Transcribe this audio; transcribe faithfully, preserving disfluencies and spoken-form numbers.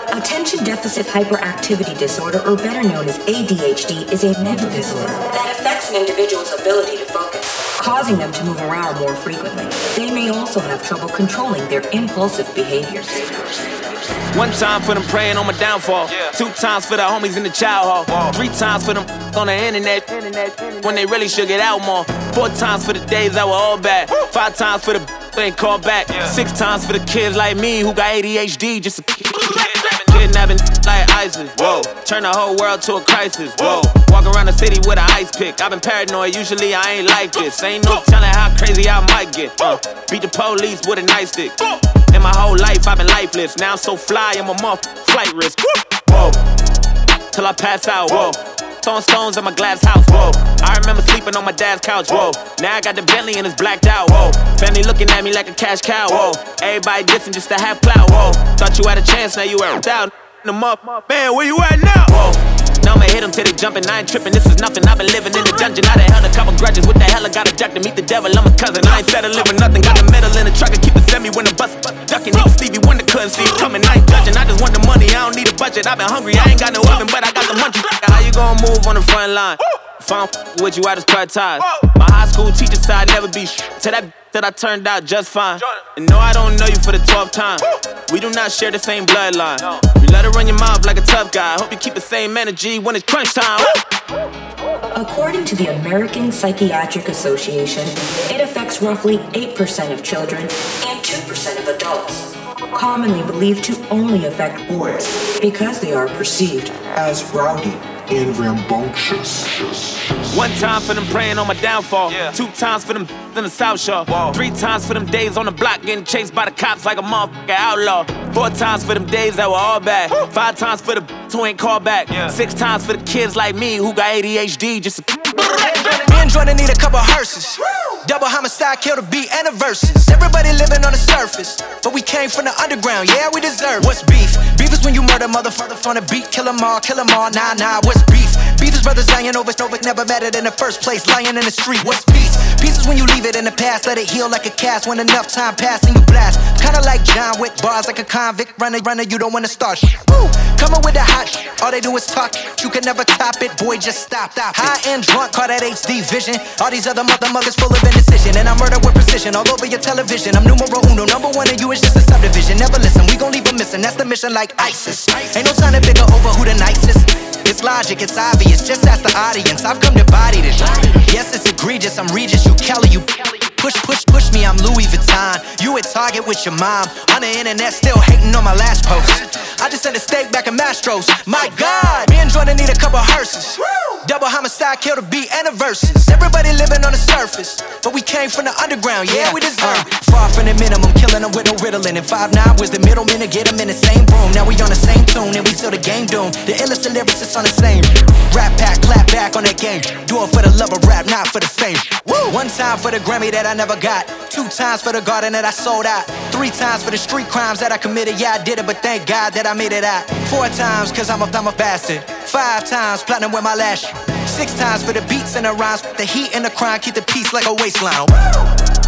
Attention Deficit Hyperactivity Disorder, or better known as A D H D, is a mental disorder that affects an individual's ability to focus, causing them to move around more frequently. They may also have trouble controlling their impulsive behaviors. One time for them praying on my downfall. Yeah. Two times for the homies in the child hall. Whoa. Three times for them on the internet, internet when they really should get out more. Four times for the days that were all bad. Woo. Five times for the who ain't called back. Yeah. Six times for the kids like me who got A D H D. Just a kidnapping like ISIS. Whoa. Turn the whole world to a crisis. Whoa. Walk around the city with an ice pick. I've been paranoid, usually I ain't like this. Ain't no telling how crazy I might get. Uh, beat the police with a nightstick. In my whole life, I've been lifeless. Now I'm so fly, I'm a muff, flight risk. Whoa, till I pass out. Whoa, throwing stones in my glass house. Whoa, I remember sleeping on my dad's couch. Whoa, now I got the Bentley and it's blacked out. Whoa, family looking at me like a cash cow. Whoa, everybody dissing just to have clout. Whoa, thought you had a chance, now you out. Down them up, man, where you at now? Whoa. Now I'ma hit him till they jumping, I ain't tripping, this is nothing. I've been living in the dungeon, I done held a couple grudges. What the hell, I got a jack to meet the devil, I'm a cousin. I ain't settling for nothing, got the metal in the truck and keep the semi when the bus ducking. Even Stevie Wonder couldn't see it coming, I ain't judging. I just want the money, I don't need a budget. I've been hungry, I ain't got no oven, but I got the munchies. How you gon' move on the front line? If I don't f with you, I just cut ties. My high school teacher said I'd never be sh- to that that I turned out just fine. And no, I don't know you for the twelfth time. We do not share the same bloodline. You let her run your mouth like a tough guy. Hope you keep the same energy when it's crunch time. According to the American Psychiatric Association, it affects roughly eight percent of children and two percent of adults. Commonly believed to only affect boys because they are perceived as rowdy and rambunctious. One time for them praying on my downfall. Yeah. Two times for them in the South Shore. Whoa. Three times for them days on the block getting chased by the cops like a motherfucking outlaw. Four times for them days that were all bad. Woo. Five times for the who ain't called back. Yeah. Six times for the kids like me who got A D H D. Just a me and Jordan need a couple hearses. Woo. Double homicide, kill the beat and the verses. Everybody living on the surface, but we came from the underground, yeah, we deserve it. What's beef? Beef is when you murder motherfucker on the beat. Kill them all, kill them all, nah, nah, what's beef? Beef is brothers dying over, over, never met it in the first place, lying in the street. What's peace? Peace is when you leave it in the past, let it heal like a cast. When enough time pass and you blast, kinda like John Wick, bars like a convict. Runner, runner, you don't wanna start shit. Woo! Coming with the hot shit, all they do is talk. You can never top it, boy, just stop, stop it. High and drunk, call that H D vision. All these other mother muggers full of indecision, and I murder with precision all over your television. I'm numero uno, number one, and you is just a subdivision. Never listen, we gon' leave them missing. That's the mission, like ISIS. Ain't no time to bigger over who the nicest. It's logic, it's obvious. Just ask the audience. I've come to body this. Yes, it's egregious. I'm Regis, you Kelly, you. Push, push, push me, I'm Louis Vuitton. You at Target with your mom. On the internet, still hating on my last post. I just sent a steak back in Mastro's. My God, me and Jordan need a couple hearses. Double homicide, kill the beat and the verses. Everybody living on the surface, but we came from the underground, yeah, we deserve uh, it. Far from the minimum, killing them with no riddling. And five nine was the middleman to get them in the same room. Now we on the same tune, and we still the game doomed. The illest of lyricists on the same rap pack, clap back on that game. Do it for the love of rap, not for the fame. Woo! One time for the Grammy that I never got. Two times for the garden that I sold out. Three times for the street crimes that I committed. Yeah, I did it, but thank God that I made it out. Four times, cause I'm a, I'm a bastard. Five times, platinum with my lash. Six times for the beats and the rhymes. The heat and the crime, keep the peace like a waistline. Woo!